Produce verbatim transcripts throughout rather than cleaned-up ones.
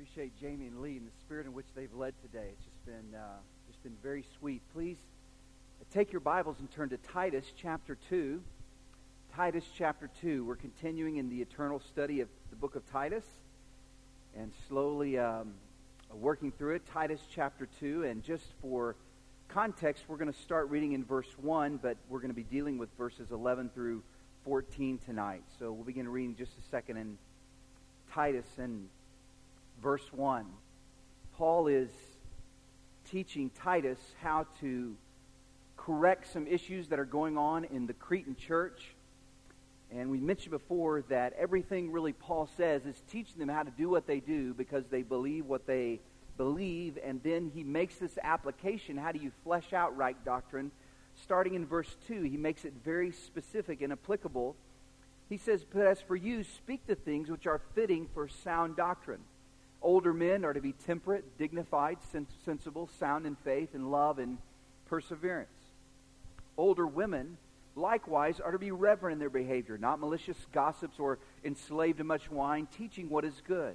appreciate Jamie and Lee and the spirit in which they've led today. It's just been uh, just been very sweet. Please take your Bibles and turn to Titus chapter two. Titus chapter two. We're continuing in the eternal study of the book of Titus and slowly um, working through it. Titus chapter two. And just for context, we're going to start reading in verse one, but we're going to be dealing with verses eleven through fourteen tonight. So we'll begin reading just a second in Titus and verse one. Paul is teaching Titus how to correct some issues that are going on in the Cretan church. And we mentioned before that everything really Paul says is teaching them how to do what they do because they believe what they believe. And then he makes this application. How do you flesh out right doctrine? Starting in verse two, he makes it very specific and applicable. He says, "But as for you, speak the things which are fitting for sound doctrine. Older men are to be temperate, dignified, sens- sensible, sound in faith, and love, and perseverance. Older women, likewise, are to be reverent in their behavior, not malicious gossips or enslaved to much wine, teaching what is good,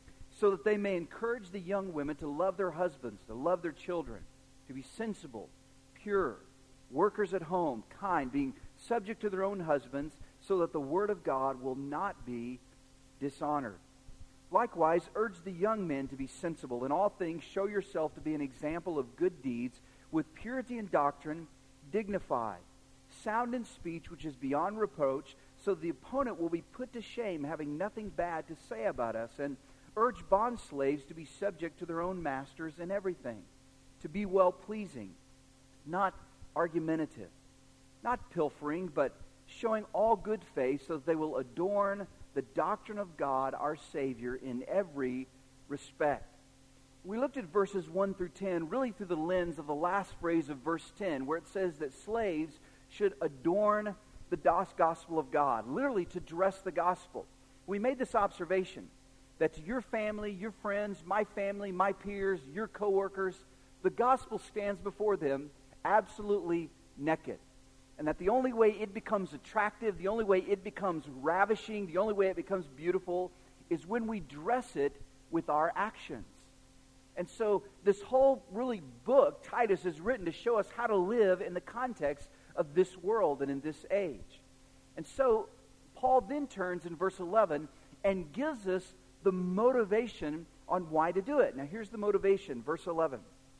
so that they may encourage the young women to love their husbands, to love their children, to be sensible, pure, workers at home, kind, being subject to their own husbands, so that the word of God will not be dishonored. Likewise, urge the young men to be sensible. In all things, show yourself to be an example of good deeds, with purity in doctrine, dignified, sound in speech, which is beyond reproach, so the opponent will be put to shame, having nothing bad to say about us. And urge bondslaves to be subject to their own masters in everything, to be well-pleasing, not argumentative, not pilfering, but showing all good faith, so that they will adorn the doctrine of God, our Savior, in every respect." We looked at verses one through ten, really through the lens of the last phrase of verse ten, where it says that slaves should adorn the gospel of God, literally to dress the gospel. We made this observation, that to your family, your friends, my family, my peers, your coworkers, the gospel stands before them absolutely naked. And that the only way it becomes attractive, the only way it becomes ravishing, the only way it becomes beautiful is when we dress it with our actions. And so this whole really book, Titus, is written to show us how to live in the context of this world and in this age. And so Paul then turns in verse eleven and gives us the motivation on why to do it. Now here's the motivation, verse eleven.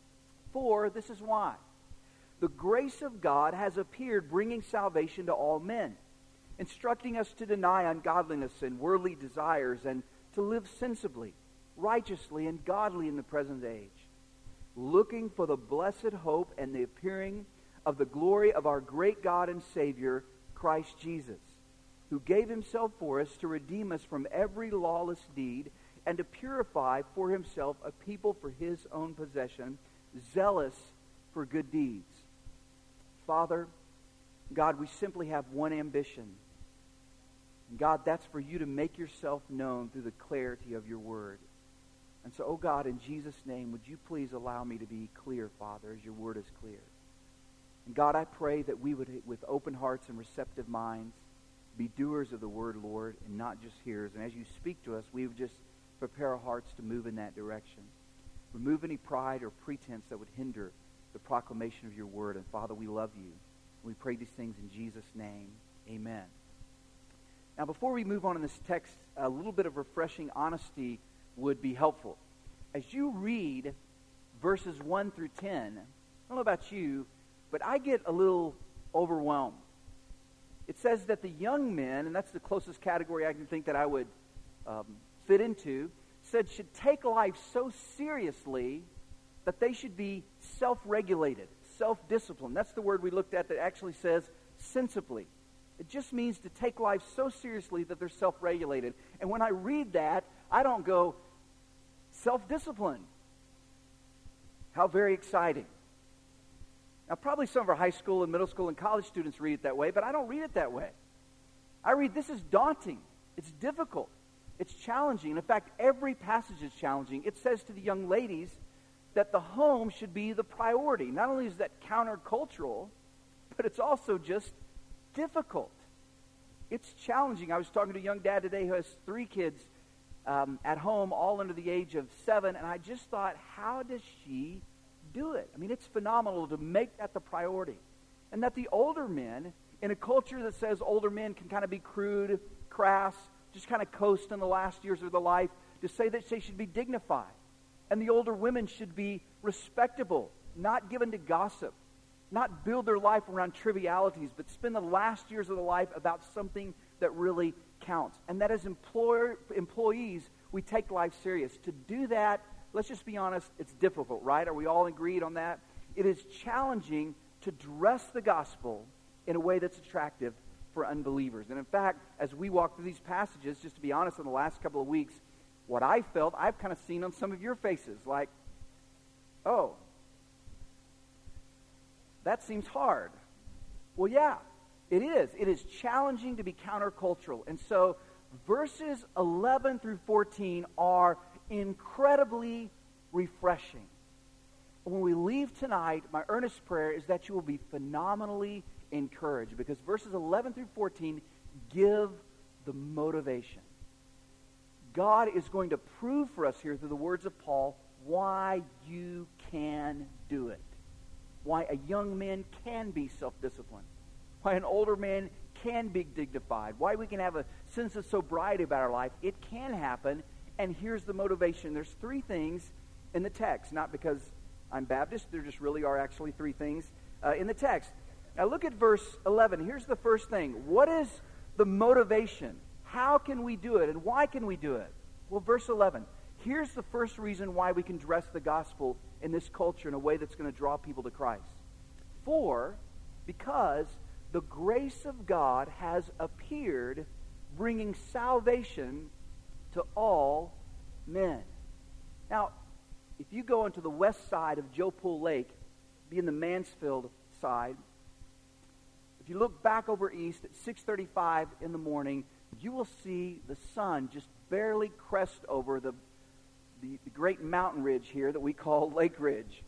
"For this is why. The grace of God has appeared, bringing salvation to all men, instructing us to deny ungodliness and worldly desires, and to live sensibly, righteously, and godly in the present age, looking for the blessed hope and the appearing of the glory of our great God and Savior, Christ Jesus, who gave himself for us to redeem us from every lawless deed and to purify for himself a people for his own possession, zealous for good deeds." Father, God, we simply have one ambition. And God, that's for you to make yourself known through the clarity of your word. And so, oh God, in Jesus' name, would you please allow me to be clear, Father, as your word is clear. And God, I pray that we would, with open hearts and receptive minds, be doers of the word, Lord, and not just hearers. And as you speak to us, we would just prepare our hearts to move in that direction. Remove any pride or pretense that would hinder the proclamation of your word. And Father, we love you. We pray these things in Jesus' name. Amen. Now, before we move on in this text, a little bit of refreshing honesty would be helpful. As you read verses one through ten, I don't know about you, but I get a little overwhelmed. It says that the young men, and that's the closest category I can think that I would um, fit into, said should take life so seriously that they should be self-regulated, self-disciplined. That's the word we looked at that actually says sensibly. It just means to take life so seriously that they're self-regulated. And when I read that, I don't go, self-discipline. How very exciting. Now, probably some of our high school and middle school and college students read it that way, but I don't read it that way. I read, this is daunting. It's difficult. It's challenging. And in fact, every passage is challenging. It says to the young ladies that the home should be the priority. Not only is that countercultural, but it's also just difficult. It's challenging. I was talking to a young dad today who has three kids um, at home, all under the age of seven, and I just thought, how does she do it? I mean, it's phenomenal to make that the priority. And that the older men, in a culture that says older men can kind of be crude, crass, just kind of coast in the last years of their life, to say that they should be dignified. And the older women should be respectable, not given to gossip, not build their life around trivialities, but spend the last years of their life about something that really counts. And that as employer, employees, we take life serious. To do that, let's just be honest, it's difficult, right? Are we all agreed on that? It is challenging to dress the gospel in a way that's attractive for unbelievers. And in fact, as we walk through these passages, just to be honest, in the last couple of weeks, what I felt, I've kind of seen on some of your faces, like, oh, that seems hard. Well, yeah, it is. It is challenging to be countercultural. And so verses eleven through fourteen are incredibly refreshing. When we leave tonight, my earnest prayer is that you will be phenomenally encouraged, because verses eleven through fourteen give the motivation. God is going to prove for us here through the words of Paul why you can do it. Why a young man can be self-disciplined. Why an older man can be dignified. Why we can have a sense of sobriety about our life. It can happen, and here's the motivation. There's three things in the text, not because I'm Baptist, there just really are actually three things uh, in the text. Now look at verse eleven. Here's the first thing. What is the motivation? How can we do it, and why can we do it? Well, verse eleven. Here's the first reason why we can dress the gospel in this culture in a way that's going to draw people to Christ. For, because the grace of God has appeared, bringing salvation to all men. Now, if you go into the west side of Joe Pool Lake, be in the Mansfield side, if you look back over east at six thirty-five in the morning, you will see the sun just barely crest over the, the, the great mountain ridge here that we call Lake Ridge.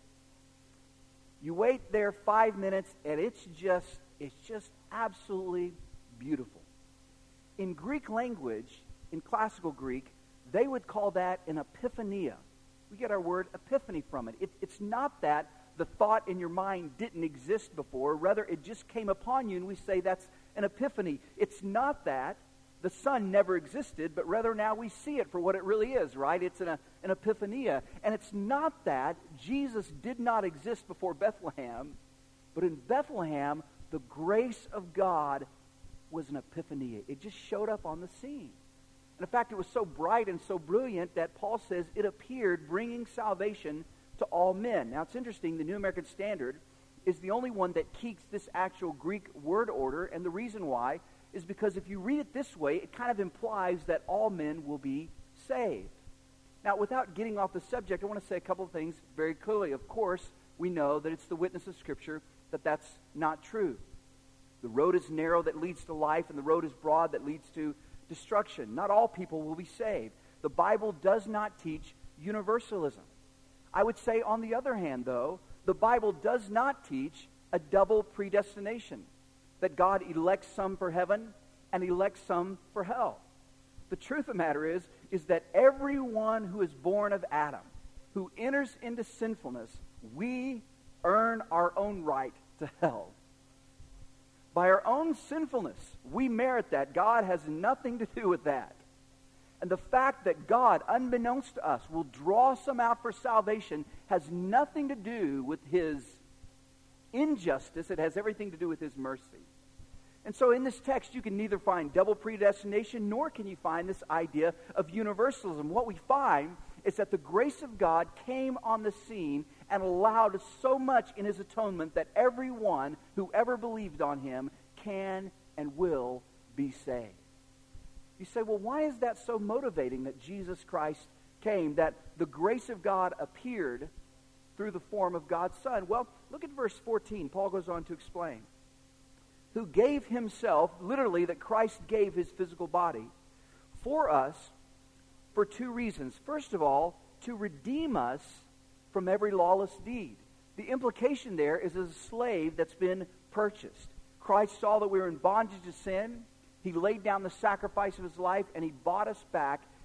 You wait there five minutes, and it's just, it's just absolutely beautiful. In Greek language, in classical Greek, they would call that an epiphania. We get our word epiphany from it. it. It's not that the thought in your mind didn't exist before. Rather, it just came upon you, and we say that's an epiphany. It's not that the sun never existed, but rather now we see it for what it really is, right? It's an, an epiphania. And it's not that Jesus did not exist before Bethlehem, but in Bethlehem, the grace of God was an epiphania. It just showed up on the scene. And in fact, it was so bright and so brilliant that Paul says it appeared, bringing salvation to all men. Now, it's interesting, the New American Standard is the only one that keeps this actual Greek word order, and the reason why is because if you read it this way, it kind of implies that all men will be saved. Now, without getting off the subject, I want to say a couple of things very clearly. Of course, we know that it's the witness of Scripture that that's not true. The road is narrow that leads to life, and the road is broad that leads to destruction. Not all people will be saved. The Bible does not teach universalism. I would say, on the other hand, though, the Bible does not teach a double predestination, that God elects some for heaven and elects some for hell. The truth of the matter is, is that everyone who is born of Adam, who enters into sinfulness, we earn our own right to hell. By our own sinfulness, we merit that. God has nothing to do with that. And the fact that God, unbeknownst to us, will draw some out for salvation has nothing to do with His injustice. It has everything to do with His mercy. And so in this text, you can neither find double predestination, nor can you find this idea of universalism. What we find is that the grace of God came on the scene and allowed so much in His atonement that everyone who ever believed on Him can and will be saved. You say, well, why is that so motivating that Jesus Christ came, that the grace of God appeared through the form of God's Son? Well, look at verse fourteen. Paul goes on to explain. Who gave Himself, literally that Christ gave His physical body, for us for two reasons. First of all, to redeem us from every lawless deed. The implication there is as a slave that's been purchased. Christ saw that we were in bondage to sin. He laid down the sacrifice of His life, and He bought us back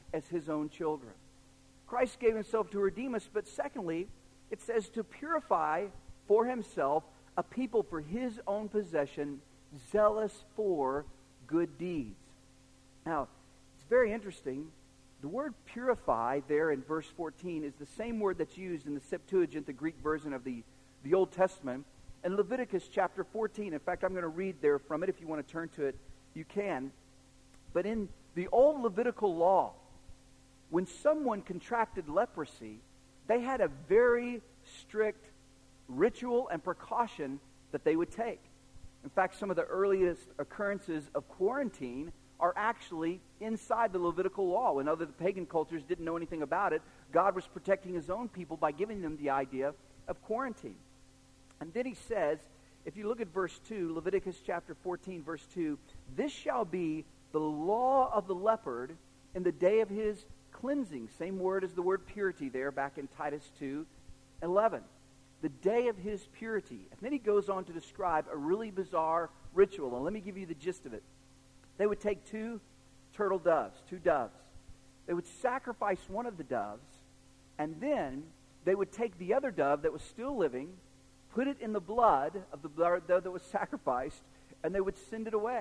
as his own children. Christ gave himself to redeem us, but secondly, it says to purify for himself a people for his own possession, zealous for good deeds. Now, it's very interesting. The word purify there in verse fourteen is the same word that's used in the Septuagint, the Greek version of the, the Old Testament, in Leviticus chapter fourteen. In fact, I'm going to read there from it. If you want to turn to it, you can. But in the old Levitical law, when someone contracted leprosy, they had a very strict ritual and precaution that they would take. In fact, some of the earliest occurrences of quarantine are actually inside the Levitical law. When other pagan cultures didn't know anything about it, God was protecting his own people by giving them the idea of quarantine. And then he says, if you look at verse two, Leviticus chapter fourteen, verse two, this shall be the law of the leopard in the day of his cleansing. Same word as the word purity there back in Titus two eleven. The day of his purity. And then he goes on to describe a really bizarre ritual. And let me give you the gist of it. They would take two turtle doves, two doves. They would sacrifice one of the doves, and then they would take the other dove that was still living, put it in the blood of the dove that was sacrificed, and they would send it away.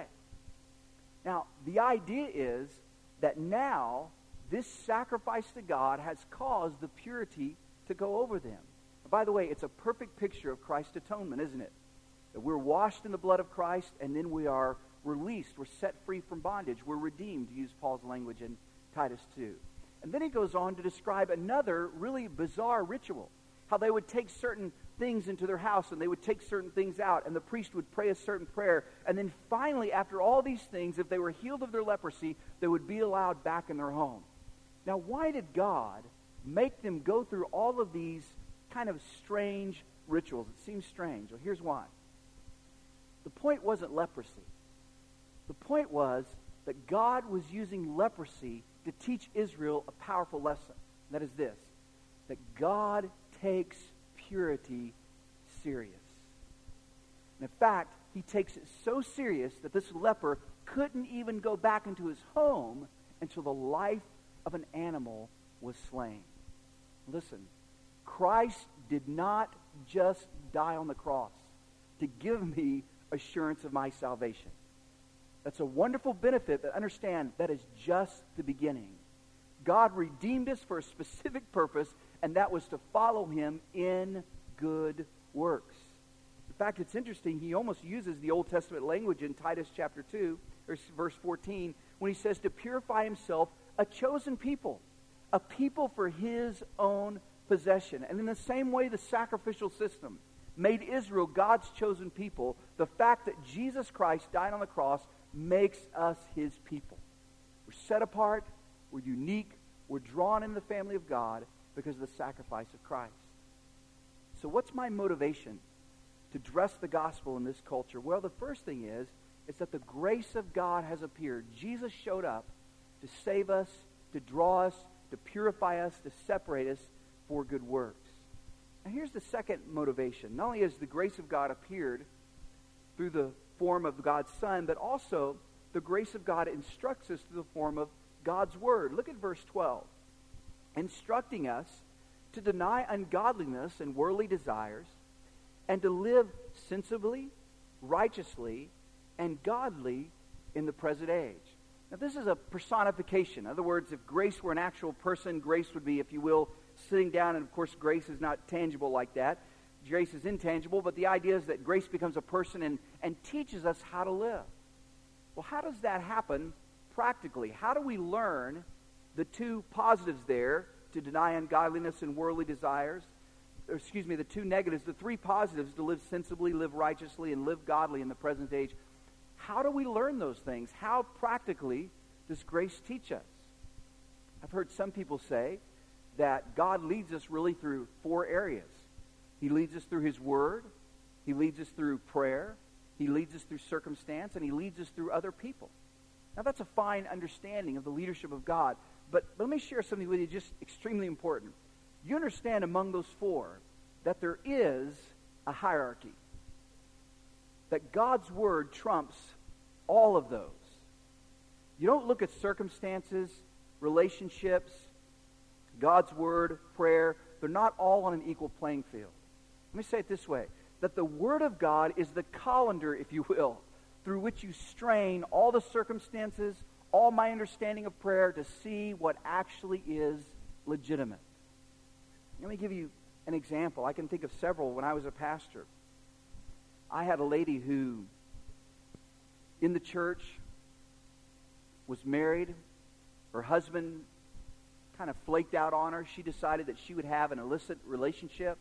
Now, the idea is that now this sacrifice to God has caused the purity to go over them. By the way, it's a perfect picture of Christ's atonement, isn't it? That we're washed in the blood of Christ, and then we are released. We're set free from bondage. We're redeemed, to use Paul's language in Titus two. And then he goes on to describe another really bizarre ritual. How they would take certain things into their house, and they would take certain things out, and the priest would pray a certain prayer. And then finally, after all these things, if they were healed of their leprosy, they would be allowed back in their home. Now, why did God make them go through all of these kind of strange rituals? It seems strange. Well, here's why. The point wasn't leprosy. The point was that God was using leprosy to teach Israel a powerful lesson. That is this, that God takes purity serious. And in fact, he takes it so serious that this leper couldn't even go back into his home until the life of an animal was slain. Listen, Christ did not just die on the cross to give me assurance of my salvation. That's a wonderful benefit, but understand that is just the beginning. God redeemed us for a specific purpose, and that was to follow him in good works. In fact, it's interesting, he almost uses the Old Testament language in Titus chapter two, verse fourteen, when he says to purify himself a chosen people, a people for his own possession. And in the same way the sacrificial system made Israel God's chosen people, the fact that Jesus Christ died on the cross makes us his people. We're set apart, we're unique, we're drawn in the family of God because of the sacrifice of Christ. So what's my motivation to dress the gospel in this culture? Well, the first thing is, is that the grace of God has appeared. Jesus showed up to save us, to draw us, to purify us, to separate us for good works. And here's the second motivation. Not only has the grace of God appeared through the form of God's Son, but also the grace of God instructs us through the form of God's Word. Look at verse twelve. Instructing us to deny ungodliness and worldly desires, and to live sensibly, righteously, and godly in the present age. Now, this is a personification. In other words, if grace were an actual person, grace would be, if you will, sitting down, and of course grace is not tangible like that. Grace is intangible, but the idea is that grace becomes a person and, and teaches us how to live. Well, how does that happen practically? How do we learn the two positives there, to deny ungodliness and worldly desires? Or, excuse me, the two negatives, the three positives, to live sensibly, live righteously, and live godly in the present age. How do we learn those things? How practically does grace teach us? I've heard some people say that God leads us really through four areas. He leads us through his word. He leads us through prayer. He leads us through circumstance. And he leads us through other people. Now, that's a fine understanding of the leadership of God. But let me share something with you just extremely important. You understand among those four that there is a hierarchy. That God's word trumps all of those. You don't look at circumstances relationships, God's Word, prayer, they're not all on an equal playing field. Let me say it this way, that the Word of God is the colander, if you will, through which you strain all the circumstances, all my understanding of prayer to see what actually is legitimate. Let me give you an example. I can think of several. When I was a pastor, I had a lady who, in the church, was married. Her husband kind of flaked out on her. She decided that she would have an illicit relationship.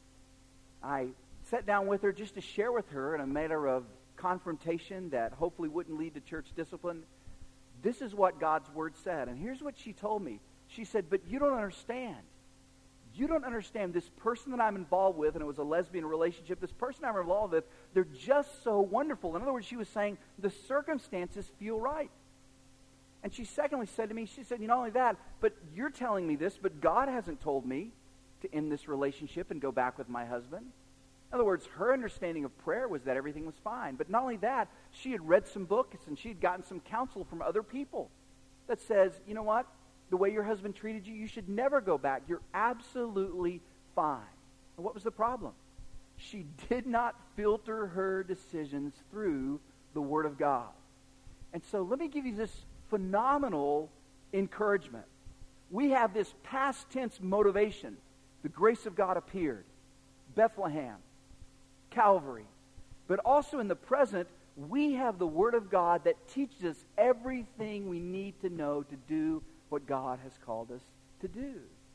I sat down with her just to share with her in a matter of confrontation that hopefully wouldn't lead to church discipline. This is what God's Word said. And here's what she told me. She said, but you don't understand. You don't understand this person that I'm involved with, and it was a lesbian relationship, this person I'm involved with, they're just so wonderful. In other words, she was saying, the circumstances feel right. And she secondly said to me, she said, you know, not only that, but you're telling me this, but God hasn't told me to end this relationship and go back with my husband. In other words, her understanding of prayer was that everything was fine. But not only that, she had read some books and she had gotten some counsel from other people that says, you know what? The way your husband treated you, you should never go back. You're absolutely fine. And what was the problem? She did not filter her decisions through the Word of God. And so let me give you this phenomenal encouragement. We have this past tense motivation. The grace of God appeared. Bethlehem. Calvary. But also in the present, we have the Word of God that teaches us everything we need to know to do what God has called us to do.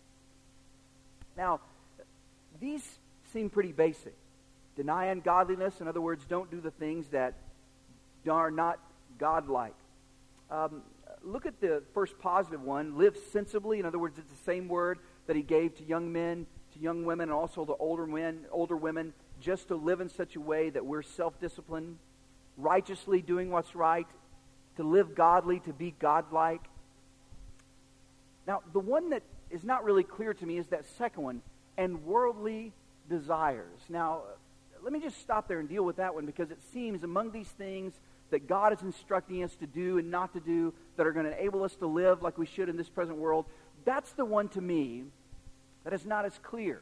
Now, these seem pretty basic. Deny ungodliness, in other words, don't do the things that are not godlike. Um, look at the first positive one, live sensibly. In other words, it's the same word that he gave to young men, to young women, and also to older men, older women, just to live in such a way that we're self-disciplined, righteously doing what's right, to live godly, to be godlike. Now, the one that is not really clear to me is that second one, and worldly desires. Now, let me just stop there and deal with that one, because it seems among these things that God is instructing us to do and not to do that are going to enable us to live like we should in this present world, that's the one to me that is not as clear.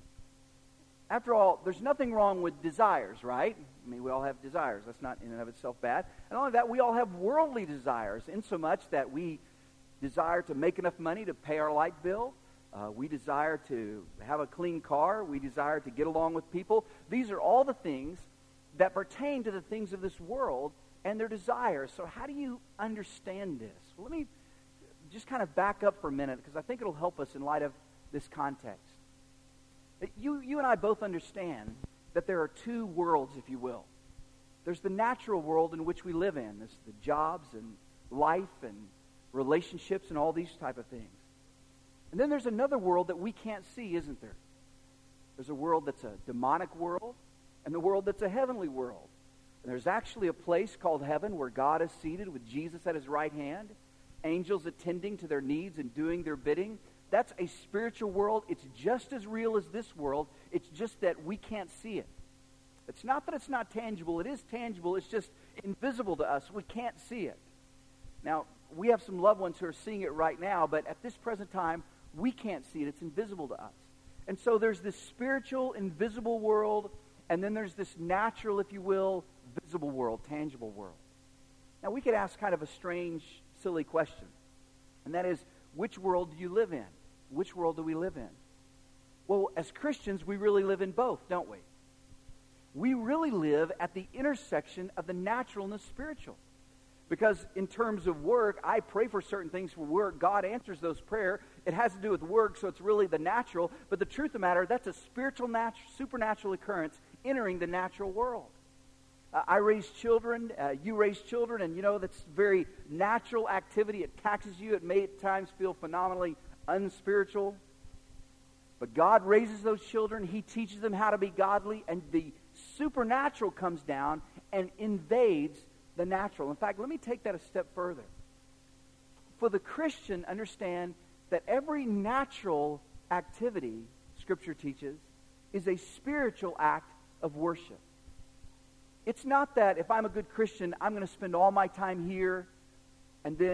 After all, there's nothing wrong with desires, right? I mean, we all have desires. That's not in and of itself bad. And not only that, we all have worldly desires, insomuch that we desire to make enough money to pay our light bill. Uh, we desire to have a clean car. We desire to get along with people. These are all the things that pertain to the things of this world and their desires. So how do you understand this? Well, let me just kind of back up for a minute, because I think it'll help us in light of this context. You, you and I both understand that there are two worlds, if you will. There's the natural world in which we live in. There's the jobs and life and relationships and all these type of things. And then there's another world that we can't see, isn't there? There's a world that's a demonic world and the world that's a heavenly world. And there's actually a place called heaven where God is seated with Jesus at his right hand, angels attending to their needs and doing their bidding. That's a spiritual world. It's just as real as this world. It's just that we can't see it. It's not that it's not tangible. It is tangible. It's just invisible to us. We can't see it. Now, we have some loved ones who are seeing it right now, but at this present time, we can't see it. It's invisible to us. And so there's this spiritual, invisible world, and then there's this natural, if you will, visible world, tangible world. Now, we could ask kind of a strange, silly question, and that is, which world do you live in? Which world do we live in? Well, as Christians, we really live in both, don't we? We really live at the intersection of the natural and the spiritual. Because in terms of work, I pray for certain things for work. God answers those prayers. It has to do with work, so it's really the natural. But the truth of the matter, that's a spiritual, natu- supernatural occurrence entering the natural world. Uh, I raise children, uh, you raise children, and you know that's very natural activity. It taxes you. It may at times feel phenomenally unspiritual. But God raises those children. He teaches them how to be godly, and the supernatural comes down and invades the natural. In fact, let me take that a step further. For the Christian, understand that every natural activity, Scripture teaches, is a spiritual act of worship. It's not that if I'm a good Christian, I'm going to spend all my time here, and then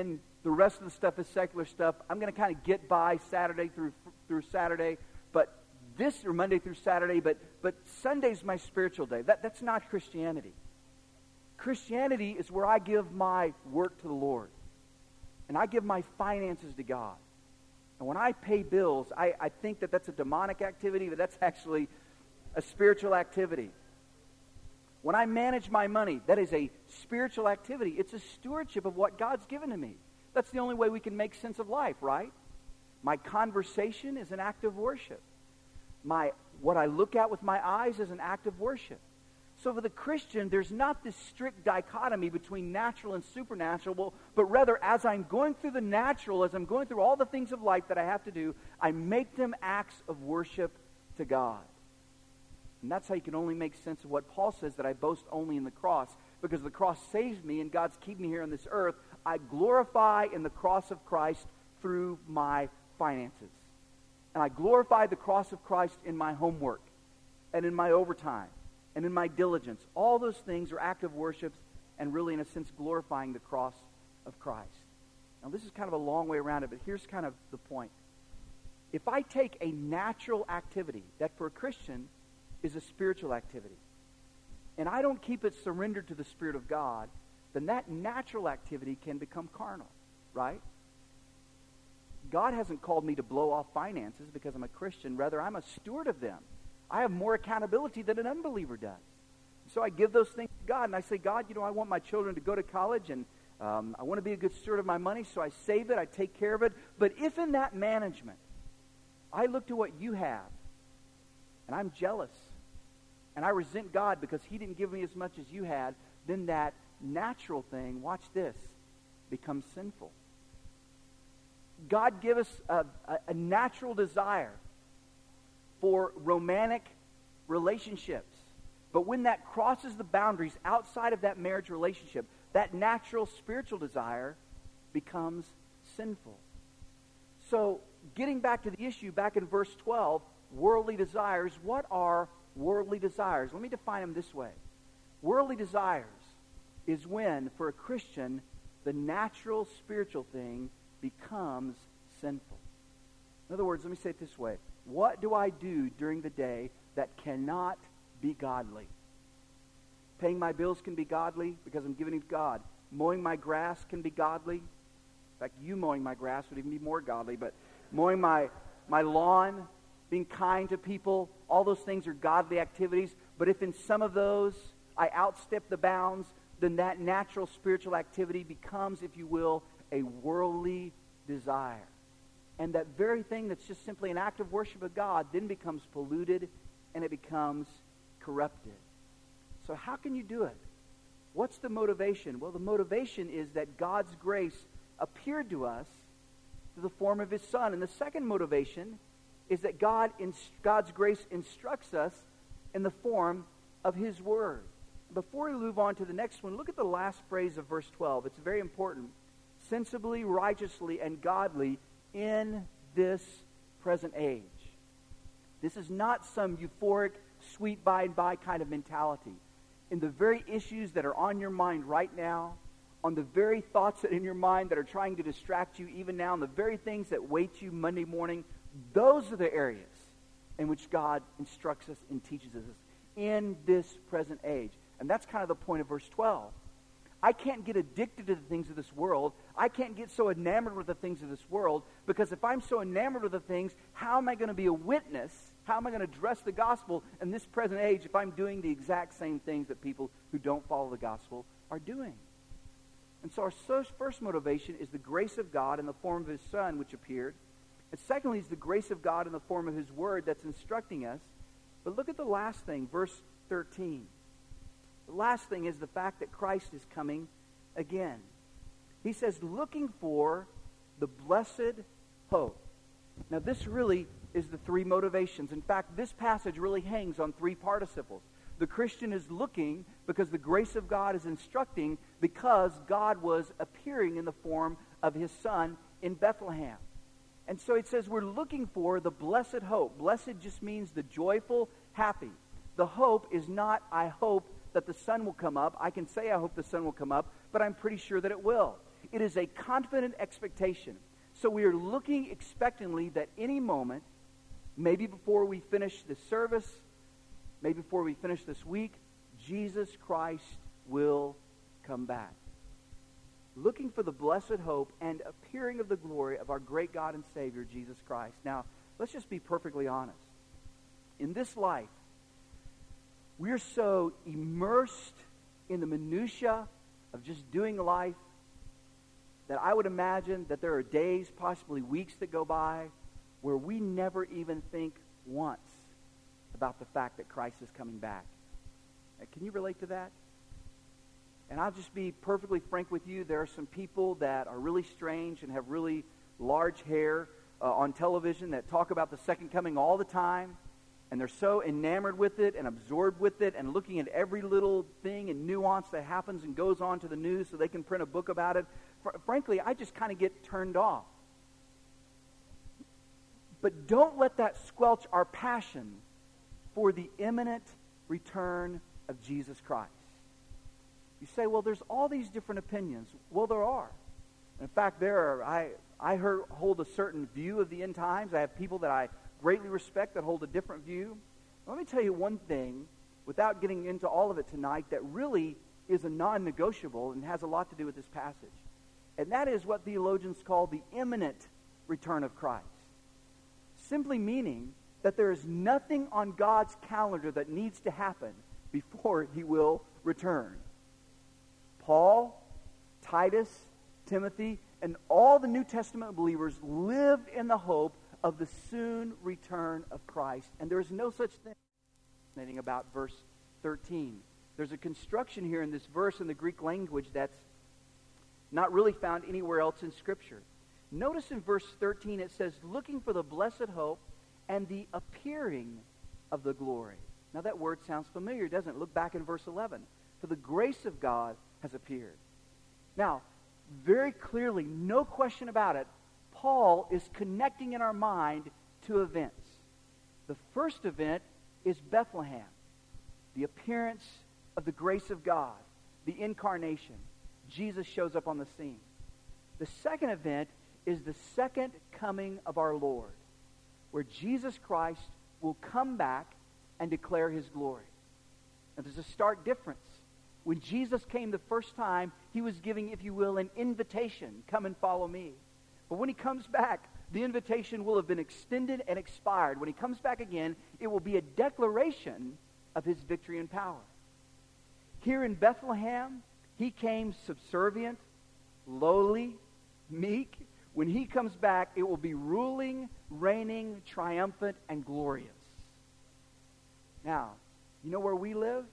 The rest of the stuff is secular stuff. I'm going to kind of get by Saturday through through Saturday, but this, or Monday through Saturday, but but Sunday's my spiritual day. That that's not Christianity. Christianity is where I give my work to the Lord, and I give my finances to God. And when I pay bills, I, I think that that's a demonic activity, but that's actually a spiritual activity. When I manage my money, that is a spiritual activity. It's a stewardship of what God's given to me. That's the only way we can make sense of life, right? My conversation is an act of worship. My what I look at with my eyes is an act of worship. So for the Christian, there's not this strict dichotomy between natural and supernatural, but rather as I'm going through the natural, as I'm going through all the things of life that I have to do, I make them acts of worship to God. And that's how you can only make sense of what Paul says, that I boast only in the cross. Because the cross saves me and God's keeping me here on this earth, I glorify in the cross of Christ through my finances. And I glorify the cross of Christ in my homework and in my overtime and in my diligence. All those things are active worships and really, in a sense, glorifying the cross of Christ. Now, this is kind of a long way around it, but here's kind of the point. If I take a natural activity that for a Christian is a spiritual activity, and I don't keep it surrendered to the Spirit of God, then that natural activity can become carnal, right? God hasn't called me to blow off finances because I'm a Christian. Rather, I'm a steward of them. I have more accountability than an unbeliever does. So I give those things to God, and I say, God, you know, I want my children to go to college, and um, I want to be a good steward of my money, so I save it, I take care of it. But if in that management, I look to what you have, and I'm jealous, and I resent God because he didn't give me as much as you had, then that natural thing, watch this, becomes sinful. God give us a, a, a natural desire for romantic relationships. But when that crosses the boundaries outside of that marriage relationship, that natural spiritual desire becomes sinful. So, getting back to the issue, back in verse twelve, worldly desires, what are worldly desires? Let me define them this way. Worldly desires is when, for a Christian, the natural spiritual thing becomes sinful. In other words, let me say it this way. What do I do during the day that cannot be godly? Paying my bills can be godly because I'm giving it to God. Mowing my grass can be godly. In fact, you mowing my grass would even be more godly. But mowing my, my lawn, being kind to people, all those things are godly activities. But if in some of those I outstep the bounds, then that natural spiritual activity becomes, if you will, a worldly desire. And that very thing that's just simply an act of worship of God then becomes polluted and it becomes corrupted. So how can you do it? What's the motivation? Well, the motivation is that God's grace appeared to us through the form of his Son. And the second motivation is that God, in, God's grace instructs us in the form of his Word. Before we move on to the next one, look at the last phrase of verse twelve. It's very important. Sensibly, righteously, and godly in this present age. This is not some euphoric, sweet by and by kind of mentality. In the very issues that are on your mind right now, on the very thoughts that are in your mind that are trying to distract you even now, and the very things that wait you Monday morning, those are the areas in which God instructs us and teaches us in this present age. And that's kind of the point of verse twelve. I can't get addicted to the things of this world. I can't get so enamored with the things of this world, because if I'm so enamored with the things, how am I going to be a witness? How am I going to address the gospel in this present age if I'm doing the exact same things that people who don't follow the gospel are doing? And so our first motivation is the grace of God in the form of his Son, which appeared. And secondly is the grace of God in the form of his Word that's instructing us. But look at the last thing, verse thirteen. The last thing is the fact that Christ is coming again. He says, looking for the blessed hope. Now, this really is the three motivations. In fact, this passage really hangs on three participles. The Christian is looking because the grace of God is instructing, because God was appearing in the form of his Son in Bethlehem. And so it says we're looking for the blessed hope. Blessed just means the joyful, happy. The hope is not, I hope that the sun will come up. I can say I hope the sun will come up, but I'm pretty sure that it will. It is a confident expectation. So we are looking expectantly that any moment, maybe before we finish this service, maybe before we finish this week, Jesus Christ will come back. Looking for the blessed hope and appearing of the glory of our great God and Savior, Jesus Christ. Now, let's just be perfectly honest. In this life, we're so immersed in the minutia of just doing life that I would imagine that there are days, possibly weeks that go by where we never even think once about the fact that Christ is coming back. Can you relate to that? And I'll just be perfectly frank with you. There are some people that are really strange and have really large hair uh, on television that talk about the second coming all the time. And they're so enamored with it and absorbed with it and looking at every little thing and nuance that happens and goes on to the news so they can print a book about it. Fr- frankly, I just kind of get turned off. But don't let that squelch our passion for the imminent return of Jesus Christ. You say, well, there's all these different opinions. Well, there are. In fact, there are. I, I heard, hold a certain view of the end times. I have people that I greatly respect that hold a different view. Let me tell you one thing, without getting into all of it tonight, that really is a non-negotiable and has a lot to do with this passage. And that is what theologians call the imminent return of Christ. Simply meaning that there is nothing on God's calendar that needs to happen before he will return. Paul, Titus, Timothy, and all the New Testament believers lived in the hope of the soon return of Christ. And there is no such thing about verse thirteen. There's a construction here in this verse in the Greek language that's not really found anywhere else in Scripture. Notice in verse thirteen it says, looking for the blessed hope and the appearing of the glory. Now that word sounds familiar, doesn't it? Look back in verse eleven. For the grace of God has appeared. Now, very clearly, no question about it, Paul is connecting in our mind two events. The first event is Bethlehem, the appearance of the grace of God, the incarnation. Jesus shows up on the scene. The second event is the second coming of our Lord, where Jesus Christ will come back and declare his glory. Now, there's a stark difference. When Jesus came the first time, he was giving, if you will, an invitation. Come and follow me. But when he comes back, the invitation will have been extended and expired. When he comes back again, it will be a declaration of his victory and power. Here in Bethlehem, he came subservient, lowly, meek. When he comes back, it will be ruling, reigning, triumphant, and glorious. Now, you know where we live?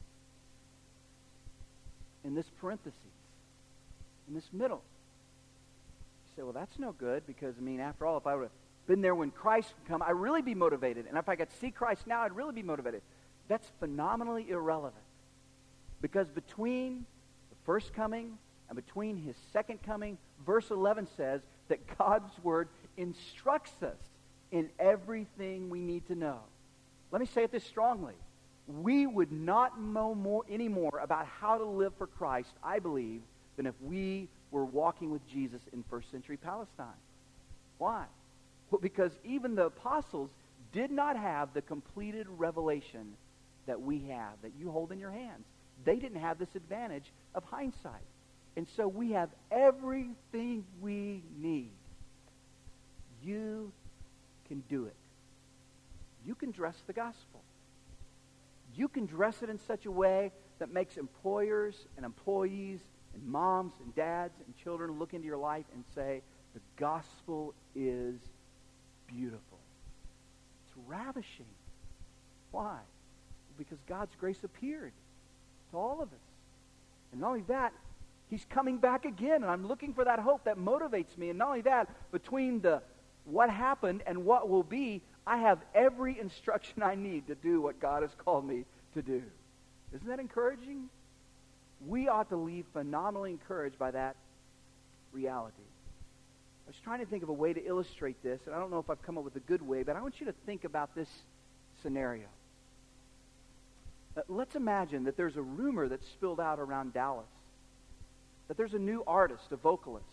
In this parenthesis, in this middle. You say, well, that's no good because, I mean, after all, if I would have been there when Christ would come, I'd really be motivated. And if I could see Christ now, I'd really be motivated. That's phenomenally irrelevant. Because between the first coming and between his second coming, verse eleven says that God's word instructs us in everything we need to know. Let me say it this strongly. We would not know more anymore about how to live for Christ, I believe, than if we were walking with Jesus in first century Palestine. Why? Well, because even the apostles did not have the completed revelation that we have, that you hold in your hands. They didn't have this advantage of hindsight. And so we have everything we need. You can do it. You can dress the gospel. You can dress it in such a way that makes employers and employees and moms and dads and children look into your life and say, the gospel is beautiful. It's ravishing. Why? Because God's grace appeared to all of us. And not only that, he's coming back again, and I'm looking for that hope that motivates me. And not only that, between the what happened and what will be, I have every instruction I need to do what God has called me to do. Isn't that encouraging? We ought to leave phenomenally encouraged by that reality. I was trying to think of a way to illustrate this, and I don't know if I've come up with a good way, but I want you to think about this scenario. Uh, let's imagine that there's a rumor that's spilled out around Dallas that there's a new artist, a vocalist.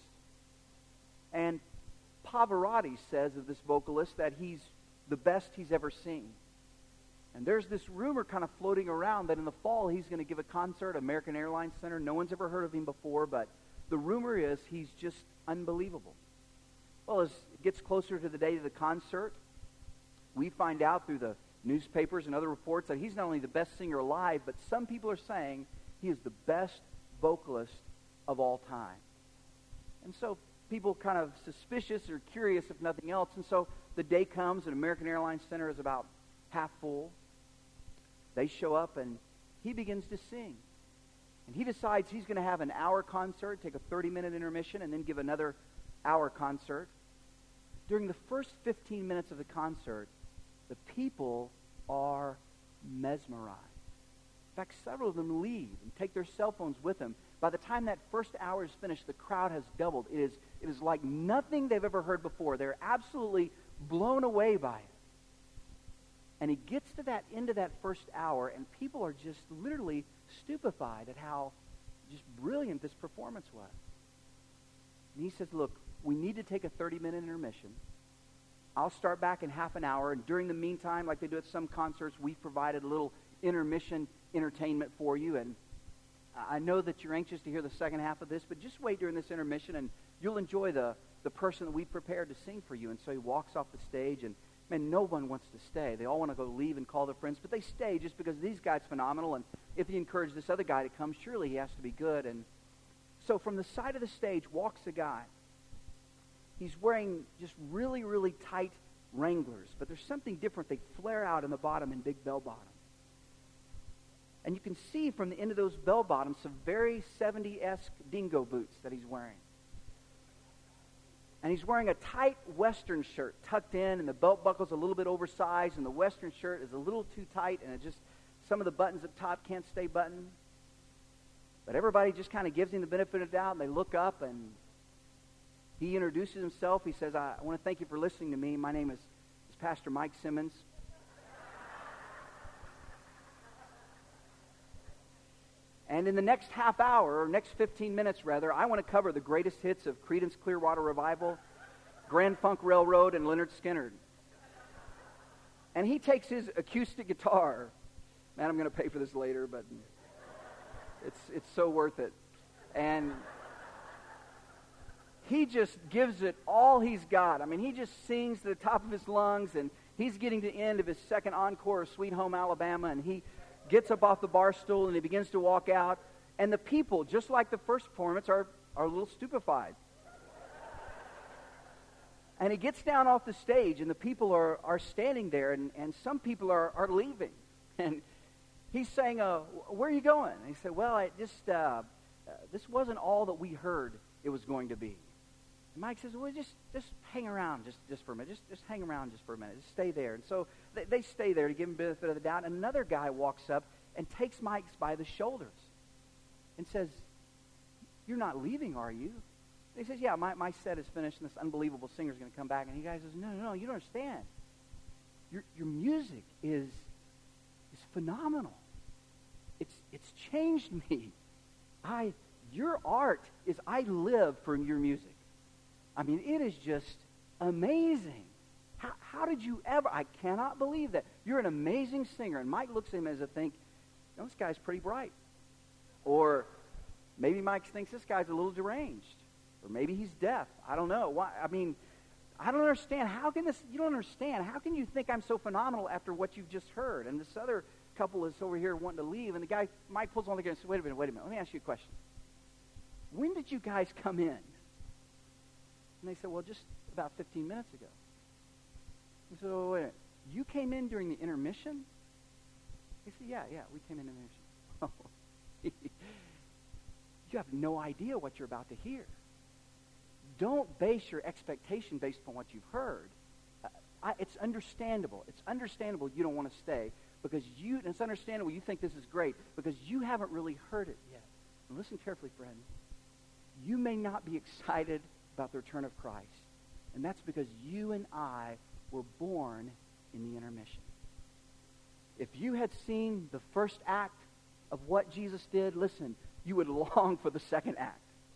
And Pavarotti says of this vocalist that he's the best he's ever seen. And there's this rumor kind of floating around that in the fall he's going to give a concert at American Airlines Center. No one's ever heard of him before, but the rumor is he's just unbelievable. Well, as it gets closer to the day of the concert, we find out through the newspapers and other reports that he's not only the best singer alive, but some people are saying he is the best vocalist of all time. And so people kind of suspicious or curious, if nothing else. And so the day comes and American Airlines Center is about half full. They show up and he begins to sing. And he decides he's going to have an hour concert, take a thirty-minute intermission, and then give another hour concert. During the first fifteen minutes of the concert, the people are mesmerized. In fact, several of them leave and take their cell phones with them. By the time that first hour is finished, the crowd has doubled. It is, it is like nothing they've ever heard before. They're absolutely blown away by it. And he gets to that end of that first hour, and people are just literally stupefied at how just brilliant this performance was. And he says, look, we need to take a thirty-minute intermission. I'll start back in half an hour, and during the meantime, like they do at some concerts, we've provided a little intermission entertainment for you. And I know that you're anxious to hear the second half of this, but just wait during this intermission, and you'll enjoy the, the person that we prepared to sing for you. And so he walks off the stage, and man, no one wants to stay. They all want to go leave and call their friends, but they stay just because these guys phenomenal, and if he encouraged this other guy to come, surely he has to be good. And so from the side of the stage walks a guy. He's wearing just really, really tight Wranglers, but there's something different. They flare out in the bottom in big bell bottoms. And you can see from the end of those bell bottoms some very seventies-esque dingo boots that he's wearing. And he's wearing a tight Western shirt tucked in, and the belt buckle's a little bit oversized, and the Western shirt is a little too tight, and it just, some of the buttons up top can't stay buttoned. But everybody just kind of gives him the benefit of the doubt, and they look up, and he introduces himself. He says, I, I want to thank you for listening to me. My name is, is Pastor Mike Simmons. And in the next half hour, or next fifteen minutes rather, I want to cover the greatest hits of Creedence Clearwater Revival, Grand Funk Railroad, and Lynyrd Skynyrd. And he takes his acoustic guitar. Man, I'm going to pay for this later, but it's it's so worth it. And he just gives it all he's got. I mean, he just sings to the top of his lungs, and he's getting to the end of his second encore of Sweet Home Alabama, and he gets up off the bar stool and he begins to walk out, and the people, just like the first performance, are, are a little stupefied. And he gets down off the stage, and the people are, are standing there, and, and some people are, are leaving. And he's saying, uh, where are you going? And he said, well, I just uh, uh, this wasn't all that we heard it was going to be. And Mike says, well, just just hang around just, just for a minute. Just just hang around just for a minute. Just stay there. And so they, they stay there to give him the benefit of the doubt. And another guy walks up and takes Mike by the shoulders and says, you're not leaving, are you? And he says, yeah, my, my set is finished, and this unbelievable singer is going to come back. And he guy says, no, no, no, you don't understand. Your your music is is phenomenal. It's it's changed me. I your art is I live for your music. I mean, it is just amazing. How, how did you ever? I cannot believe that. You're an amazing singer. And Mike looks at him as a think, you know, this guy's pretty bright. Or maybe Mike thinks this guy's a little deranged. Or maybe he's deaf. I don't know. Why? I mean, I don't understand. How can this, you don't understand. How can you think I'm so phenomenal after what you've just heard? And this other couple is over here wanting to leave. And the guy, Mike pulls on the gun and says, wait a minute, wait a minute. Let me ask you a question. When did you guys come in? And they said, well, just about fifteen minutes ago. He said, oh, wait a minute. You came in during the intermission? He said, yeah, yeah, we came in during the intermission. You have no idea what you're about to hear. Don't base your expectation based upon what you've heard. Uh, I, it's understandable. It's understandable you don't want to stay because you, and it's understandable you think this is great because you haven't really heard it yet. And listen carefully, friends. You may not be excited about the return of Christ. And that's because you and I were born in the intermission. If you had seen the first act of what Jesus did, listen, you would long for the second act.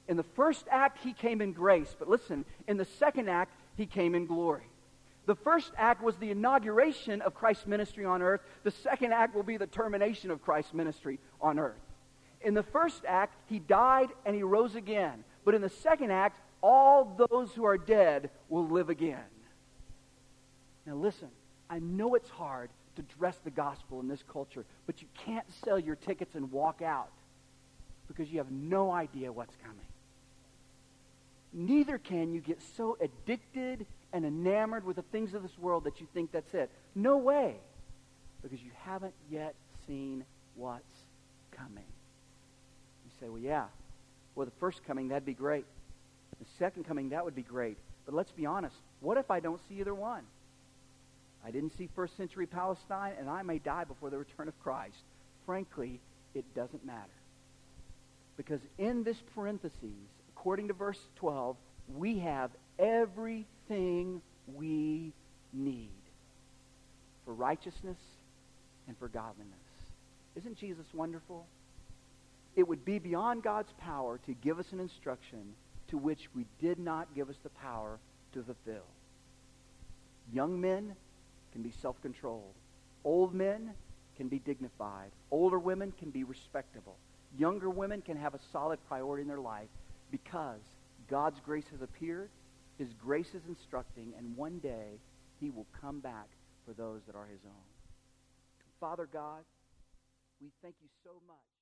In the first act, he came in grace. But listen, in the second act, he came in glory. The first act was the inauguration of Christ's ministry on earth. The second act will be the termination of Christ's ministry on earth. In the first act, he died and he rose again. But in the second act, all those who are dead will live again. Now listen, I know it's hard to dress the gospel in this culture, but you can't sell your tickets and walk out because you have no idea what's coming. Neither can you get so addicted and enamored with the things of this world that you think that's it. No way, because you haven't yet seen what's coming. You say, well, yeah, well, the first coming, that'd be great. The second coming, that would be great. But let's be honest, what if I don't see either one? I didn't see first century Palestine, and I may die before the return of Christ. Frankly, it doesn't matter. Because in this parentheses, according to verse twelve, we have everything we need for righteousness and for godliness. Isn't Jesus wonderful? It would be beyond God's power to give us an instruction to which we did not give us the power to fulfill. Young men can be self-controlled. Old men can be dignified. Older women can be respectable. Younger women can have a solid priority in their life because God's grace has appeared, His grace is instructing, and one day He will come back for those that are His own. Father God, we thank you so much.